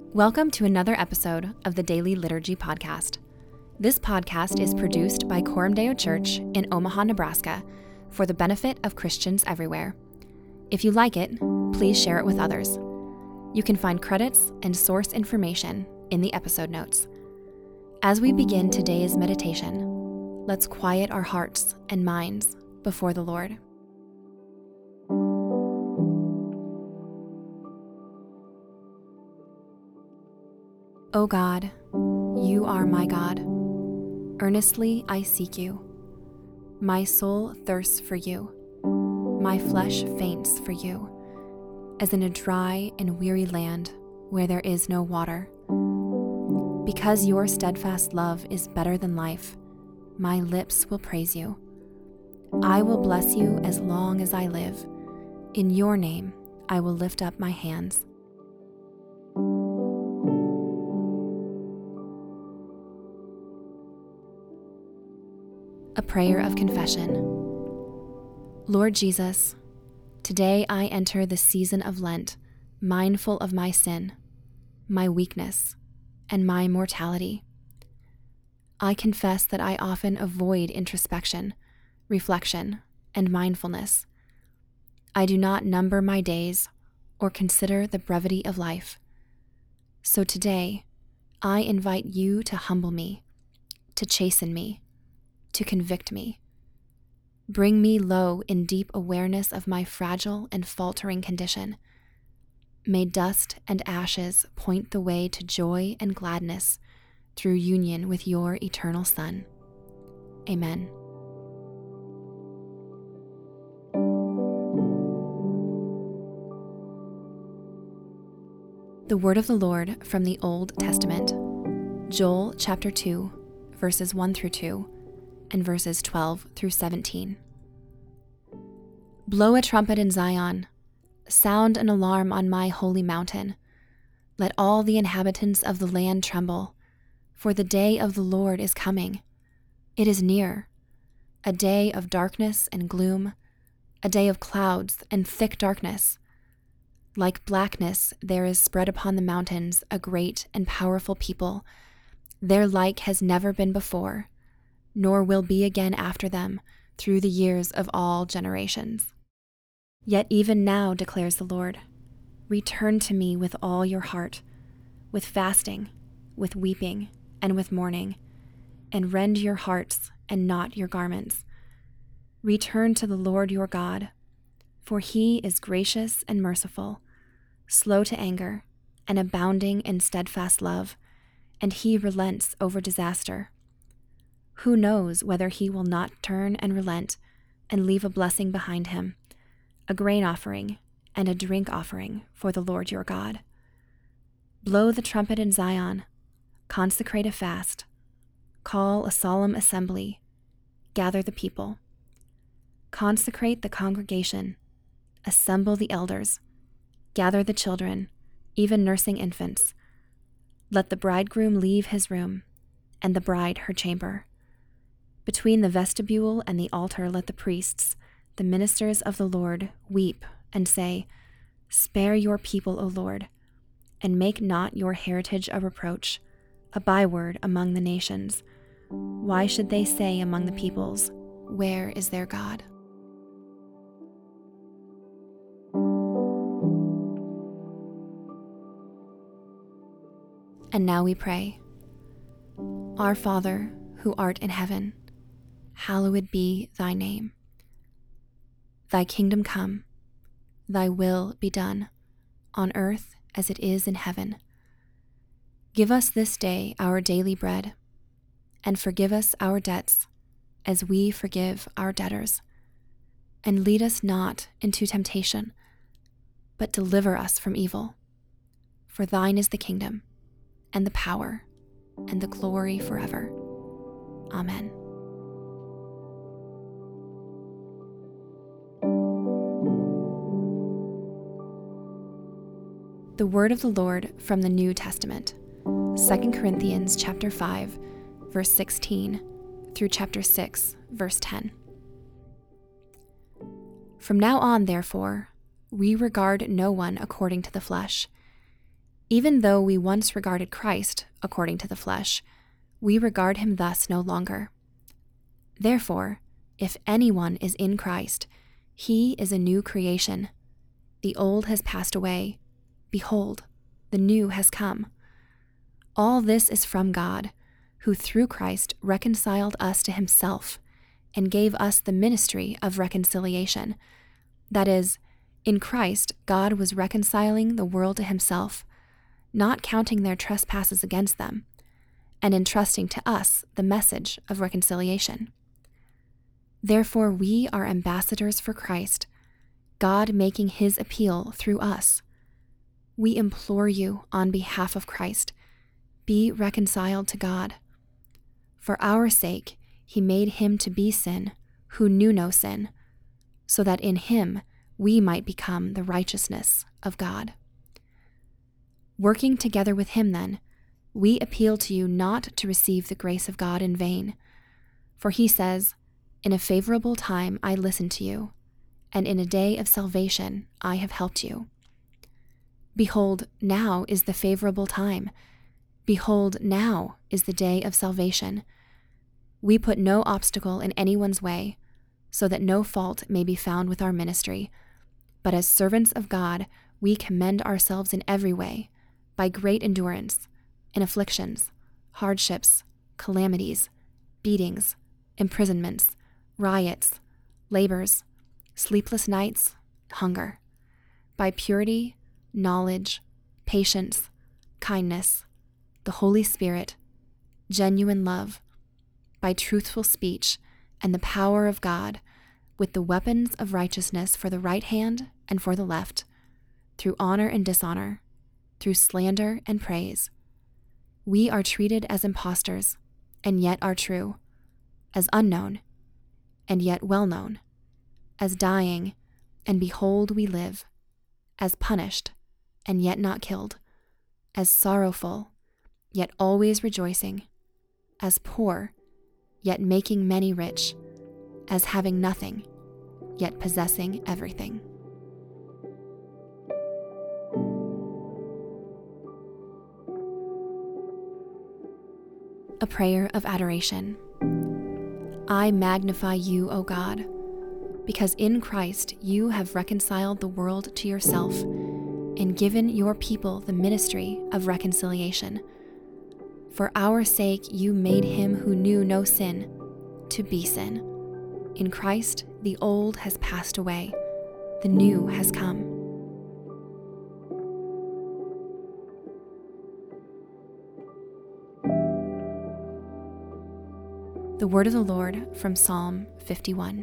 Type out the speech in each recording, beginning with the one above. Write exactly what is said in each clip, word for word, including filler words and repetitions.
Welcome to another episode of the Daily Liturgy Podcast. This podcast is produced by Coram Deo Church in Omaha, Nebraska, for the benefit of Christians everywhere. If you like it, please share it with others. You can find credits and source information in the episode notes. As we begin today's meditation, let's quiet our hearts and minds before the Lord. O God, you are my God. Earnestly I seek you. My soul thirsts for you. My flesh faints for you, as in a dry and weary land where there is no water. Because your steadfast love is better than life, my lips will praise you. I will bless you as long as I live. In your name I will lift up my hands. A prayer of confession. Lord Jesus, today I enter the season of Lent, mindful of my sin, my weakness, and my mortality. I confess that I often avoid introspection, reflection, and mindfulness. I do not number my days or consider the brevity of life. So today, I invite you to humble me, to chasten me, to convict me. Bring me low in deep awareness of my fragile and faltering condition. May dust and ashes point the way to joy and gladness through union with your eternal Son. Amen. The word of the Lord from the Old Testament, Joel chapter two, verses one through two, and verses twelve through seventeen. Blow a trumpet in Zion, sound an alarm on my holy mountain. Let all the inhabitants of the land tremble, for the day of the Lord is coming. It is near, a day of darkness and gloom, a day of clouds and thick darkness. Like blackness there is spread upon the mountains a great and powerful people. Their like has never been before, nor will be again after them through the years of all generations. Yet even now, declares the Lord, return to me with all your heart, with fasting, with weeping, and with mourning, and rend your hearts and not your garments. Return to the Lord your God, for he is gracious and merciful, slow to anger, and abounding in steadfast love, and he relents over disaster. Who knows whether he will not turn and relent and leave a blessing behind him, a grain offering and a drink offering for the Lord your God. Blow the trumpet in Zion, consecrate a fast, call a solemn assembly, gather the people. Consecrate the congregation, assemble the elders, gather the children, even nursing infants. Let the bridegroom leave his room, and the bride her chamber. Between the vestibule and the altar let the priests, the ministers of the Lord, weep and say, Spare your people, O Lord, and make not your heritage a reproach, a byword among the nations. Why should they say among the peoples, Where is their God? And now we pray. Our Father, who art in heaven, hallowed be thy name. Thy kingdom come, thy will be done, on earth as it is in heaven. Give us this day our daily bread, and forgive us our debts, as we forgive our debtors. And lead us not into temptation, but deliver us from evil. For thine is the kingdom, and the power, and the glory forever. Amen. The word of the Lord from the New Testament, Second Corinthians chapter five, verse sixteen, through chapter six, verse ten. From now on, therefore, we regard no one according to the flesh. Even though we once regarded Christ according to the flesh, we regard him thus no longer. Therefore, if anyone is in Christ, he is a new creation. The old has passed away. Behold, the new has come. All this is from God, who through Christ reconciled us to himself and gave us the ministry of reconciliation. That is, in Christ, God was reconciling the world to himself, not counting their trespasses against them, and entrusting to us the message of reconciliation. Therefore, we are ambassadors for Christ, God making his appeal through us. We implore you on behalf of Christ, be reconciled to God. For our sake, he made him to be sin, who knew no sin, so that in him we might become the righteousness of God. Working together with him, then, we appeal to you not to receive the grace of God in vain. For he says, "In a favorable time I listened to you, and in a day of salvation I have helped you." Behold, now is the favorable time. Behold, now is the day of salvation. We put no obstacle in anyone's way, so that no fault may be found with our ministry. But as servants of God, we commend ourselves in every way, by great endurance, in afflictions, hardships, calamities, beatings, imprisonments, riots, labors, sleepless nights, hunger, by purity, knowledge, patience, kindness, the Holy Spirit, genuine love, by truthful speech and the power of God, with the weapons of righteousness for the right hand and for the left, through honor and dishonor, through slander and praise. We are treated as impostors, and yet are true, as unknown, and yet well known, as dying, and behold we live, as punished, and yet not killed, as sorrowful, yet always rejoicing, as poor, yet making many rich, as having nothing, yet possessing everything. A prayer of adoration. I magnify you, O God, because in Christ you have reconciled the world to yourself and given your people the ministry of reconciliation. For our sake you made him who knew no sin to be sin. In Christ the old has passed away, the new has come. The word of the Lord from Psalm fifty-one.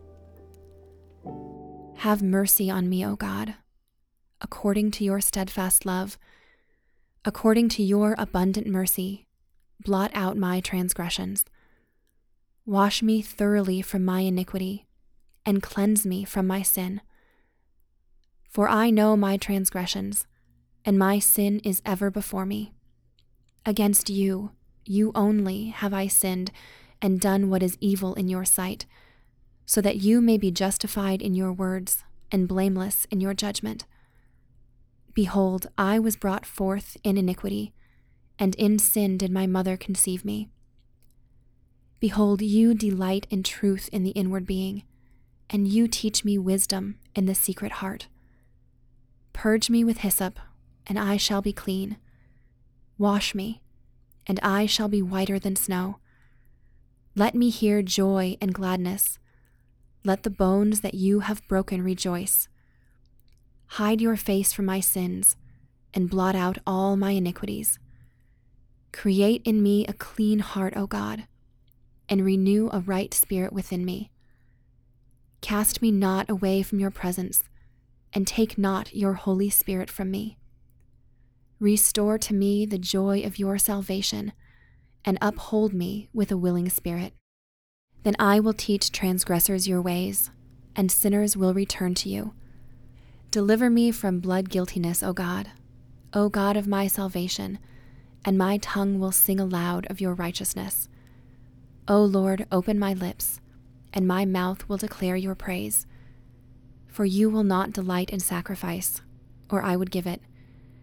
Have mercy on me, O God, according to your steadfast love, according to your abundant mercy, blot out my transgressions. Wash me thoroughly from my iniquity, and cleanse me from my sin. For I know my transgressions, and my sin is ever before me. Against you, you only, have I sinned, and done what is evil in your sight, so that you may be justified in your words and blameless in your judgment. Behold, I was brought forth in iniquity, and in sin did my mother conceive me. Behold, you delight in truth in the inward being, and you teach me wisdom in the secret heart. Purge me with hyssop, and I shall be clean. Wash me, and I shall be whiter than snow. Let me hear joy and gladness. Let the bones that you have broken rejoice. Hide your face from my sins, and blot out all my iniquities. Create in me a clean heart, O God, and renew a right spirit within me. Cast me not away from your presence, and take not your Holy Spirit from me. Restore to me the joy of your salvation, and uphold me with a willing spirit. Then I will teach transgressors your ways, and sinners will return to you. Deliver me from blood guiltiness, O God, O God of my salvation, and my tongue will sing aloud of your righteousness. O Lord, open my lips, and my mouth will declare your praise. For you will not delight in sacrifice, or I would give it.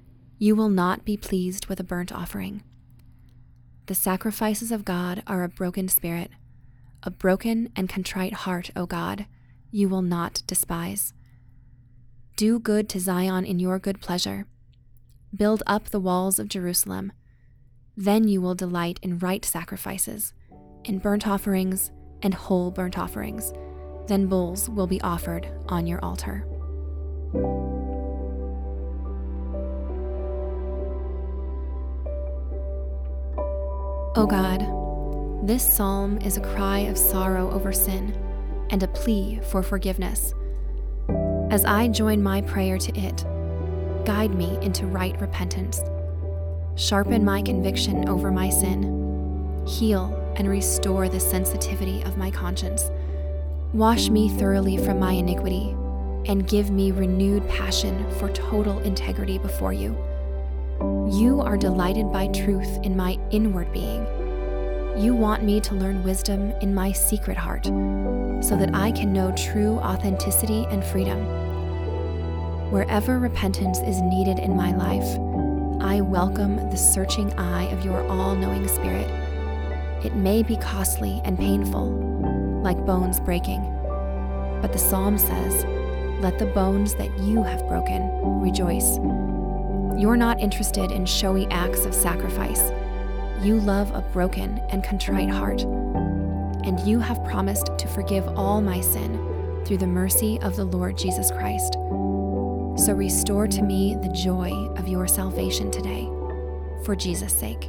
You will not be pleased with a burnt offering. The sacrifices of God are a broken spirit, a broken and contrite heart, O God, you will not despise. Do good to Zion in your good pleasure. Build up the walls of Jerusalem. Then you will delight in right sacrifices, in burnt offerings and whole burnt offerings. Then bulls will be offered on your altar. O God, this psalm is a cry of sorrow over sin and a plea for forgiveness. As I join my prayer to it, guide me into right repentance. Sharpen my conviction over my sin. Heal and restore the sensitivity of my conscience. Wash me thoroughly from my iniquity and give me renewed passion for total integrity before you. You are delighted by truth in my inward being. You want me to learn wisdom in my secret heart so that I can know true authenticity and freedom. Wherever repentance is needed in my life, I welcome the searching eye of your all-knowing Spirit. It may be costly and painful, like bones breaking, but the psalm says, "Let the bones that you have broken rejoice." You're not interested in showy acts of sacrifice. You love a broken and contrite heart, and you have promised to forgive all my sin through the mercy of the Lord Jesus Christ. So restore to me the joy of your salvation today, for Jesus' sake.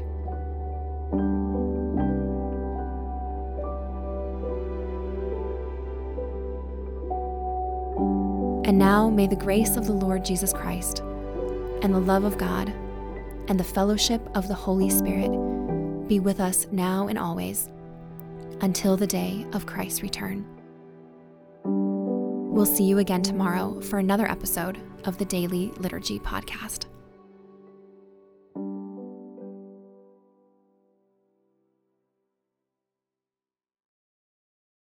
And now may the grace of the Lord Jesus Christ, and the love of God, and the fellowship of the Holy Spirit be with us now and always, until the day of Christ's return. We'll see you again tomorrow for another episode of the Daily Liturgy Podcast.